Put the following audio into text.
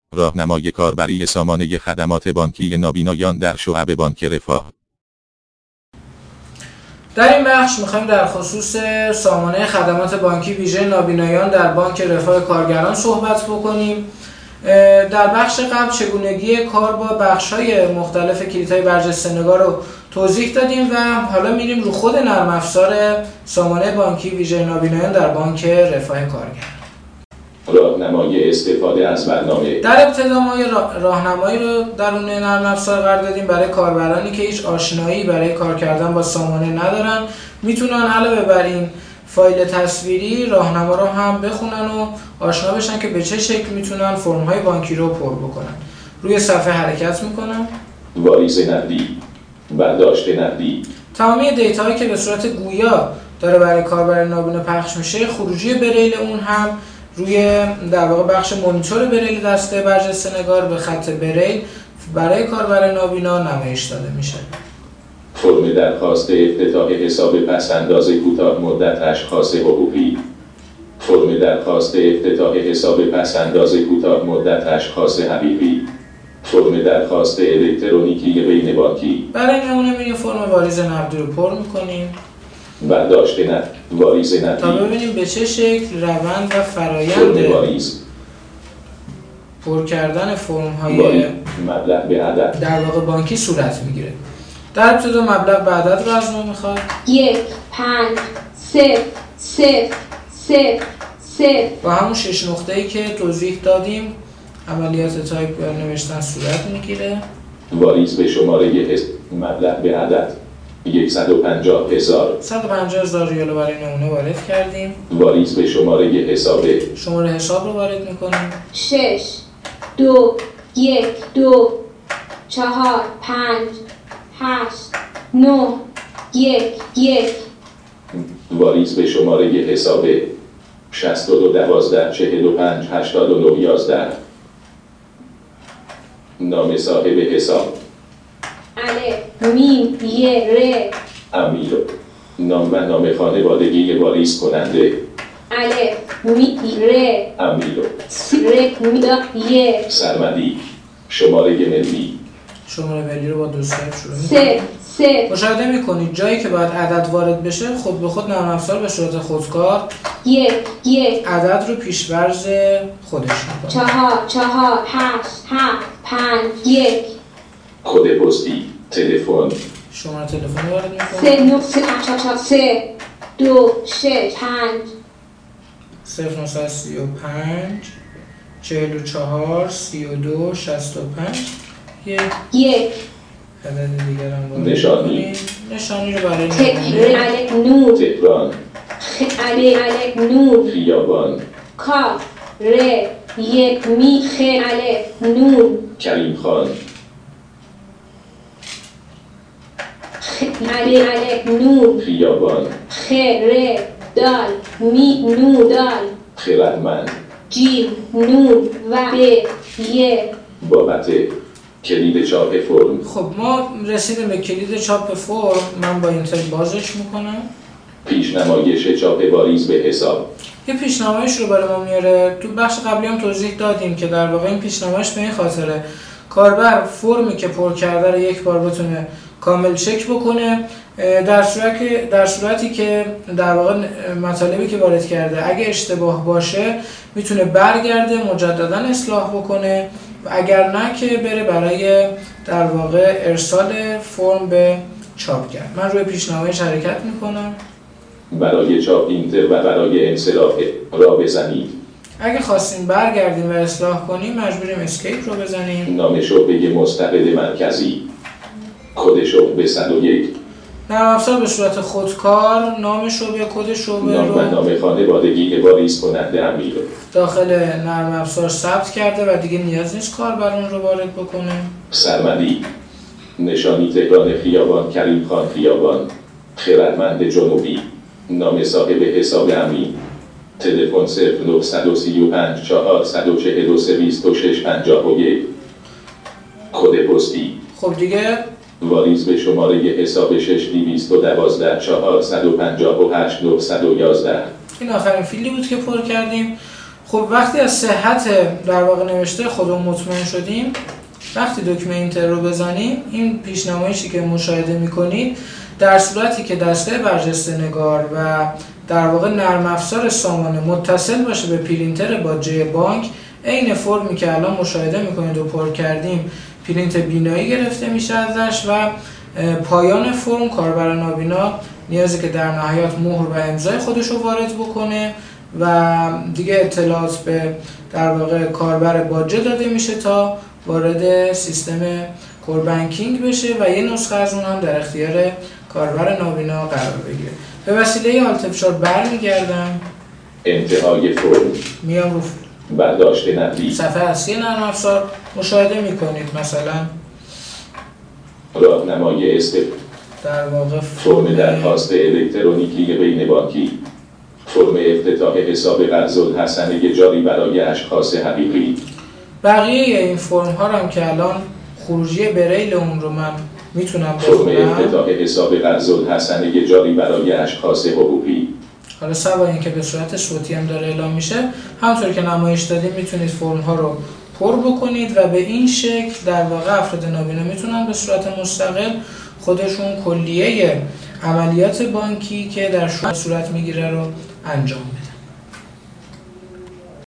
راهنمای کاربری سامانه خدمات بانکی نابینایان در شعب بانک رفاه. در این بخش میخوایم در خصوص سامانه خدمات بانکی ویژه نابینایان در بانک رفاه کارگران صحبت بکنیم. در بخش قبل چگونگی کار با بخش‌های مختلف کلیدهای برجسته نگار رو توضیح دادیم و حالا میریم رو خود نرم افزار سامانه بانکی ویژه نابینایان در بانک رفاه کارگر. راهنمای استفاده از برنامه. در ابتدا ما راهنمایی رو درون نرم افزار قرار دادیم برای کاربرانی که هیچ آشنایی برای کار کردن با سامانه ندارن. میتونن علاوه بر این فایل تصویری راهنما رو هم بخونن و آشنا بشن که به چه شکل میتونن فرم‌های بانکی رو پر بکنن. روی صفحه حرکت میکنم. واریز نقدی، برداشت نقدی. تمامی دیتاهایی که به صورت گویا داره برای کاربر نابینا پخش میشه، خروجی بریل اون هم روی در واقع بخش مانیتور بریل دسته برجسته نگار به خط بریل برای کاربر نابینا نمایش داده میشه. فرم درخواست افتتاح حساب پس‌انداز کوتاه مدت اشخاص حقوقی. فرم درخواست افتتاح حساب پس‌انداز کوتاه مدت اشخاص حقیقی. فرم درخواست الکترونیکی بین بانکی. برای نمونه میریم فرم واریز نقدی رو پر میکنیم. برداشت واریز نقدی تا ببینیم به چه شکل روند و فرایند پر کردن فرم های مبلغ به عدد در واقع بانکی صورت میگیره. در ابتدا مبلغ به عدد رو از ما میخواد. 1 5 0 0 0 0 با همون 6 نقطه‌ای که توضیح دادیم عملیات تایپ یا نوشتن صورت میگیره. واریز به شماره مبلغ به عدد 150,000 150,000 ریال برای نمونه وارد کردیم. واریز به شماره حساب. شماره حساب رو وارد میکنیم. 6 2 1 2 4 5 8 9 1 1 واریز به شماره حساب 62 12 45 89 11. نام صاحب حساب الف میم ی ر امیر. نام و نام خانوادگی واریز کننده الف می ر امیر. ر می ی سرمدی. شماره ملی. شماره ملی رو با 2 صفر شروع می‌کنیم. 3 مشاهده میکنید جایی که باید عدد وارد بشه خود به خود نرم افزار به صورت خودکار 1 عدد رو پیش‌ورز خودش میکنه. 4 4 8 7 5 1 کد پستی. تلفن. شماره تلفن رو وارد 3 میکنه. 9 3 4 3 2 6 5 0935 44 32 65 1 عدد دیگر هم وارد نشانی. می‌کنیم. نشانی رو برای ت نمونه الف نور تهران. خ الف نور خیابان. کاف ر یک می خ الف نور کریم خان. خ الف نور خیابان. خ ر دال می نور دال خردمند. جیم نور و ب ی بابت کلید چاپ فرم. خب ما رسیدیم به کلید چاپ فرم. من با اینتر بازش میکنم. پیشنمایش چاپ واریز به حساب. یه پیشنمایش رو برای ما میاره. تو بخش قبلی هم توضیح دادیم که در واقع این پیشنمایش به این خاطره کاربر فرمی که پر کرده رو یک بار بتونه کامل چک بکنه، در صورتی که در واقع مطالبی که وارد کرده اگه اشتباه باشه میتونه برگرده مجددا اصلاح بکنه و اگر نه که بره برای در واقع ارسال فرم به چاپگر. من روی پیشنمایش حرکت میکنم. برای چاپ اینتر و برای انصراف را بزنید. اگه خواستیم برگردیم و اصلاح کنیم مجبوریم اسکیپ رو بزنیم. نام شعبه مستقل مرکزی. کد شعبه 101. نرم افزار به صورت خودکار نام شعبه، کد شعبه نام و رو نام خانوادگی واریز کننده امیر. داخل نرم افزار ثبت کرده و دیگه نیاز نیست کاربر اون رو وارد بکنه. سرمدی. نشانی تهران خیابان کریم خان خیابان. خردمند جنوبی. نام صاحب حساب امین. تلفن 0935 443 26 51. کد پستی. خب دیگه واریز به شماره حساب 6212 458 911. این آخرین فیلدی بود که پر کردیم. خب وقتی از صحت در واقع نوشته خودمون مطمئن شدیم، وقتی دکمه اینتر رو بزنیم، این پیشنمایشی که مشاهده میکنید در صورتی که دستگاه برجسته نگار و در واقع نرم افزار سامانه متصل باشه به پرینتر باجه بانک، عین فرمی که الان مشاهده میکنید و پر کردیم پرینت بینایی گرفته میشه ازش و پایان فرم کاربر نابینا نیازی که در نهایت مهر و امضای خودش رو وارد بکنه و دیگه اطلاعات به در واقع کاربر باجه داده میشه تا وارد سیستم کور بانکینگ بشه و یه نسخه از اون هم در اختیار کاربر نابینا قرار بگیره. به وسیله آلت فشار برمیگردم، انتهای فرم، میام رو برداشت نقلی، صفحه اصلی نرم افزار مشاهده میکنید مثلا راهنمای در واقع فرم درخواست الکترونیکی بین بانکی، فرم افتتاح حساب قرض الحسنه جاری برای اشخاص حقیقی. بقیه این فرم ها رو هم که الان خروجی بریل اون رو من میتونم فرم بخونم. افتتاح حساب قرض الحسنه جاری برای اشخاص حقوقی. حالا سوا اینکه به صورت صوتی هم داره اعلام میشه، همونطور که نمایش دادیم میتونید فرم ها رو پر بکنید و به این شکل در واقع افراد نابینا میتونن به صورت مستقل خودشون کلیه عملیات بانکی که در صورت میگیره رو انجام بدن.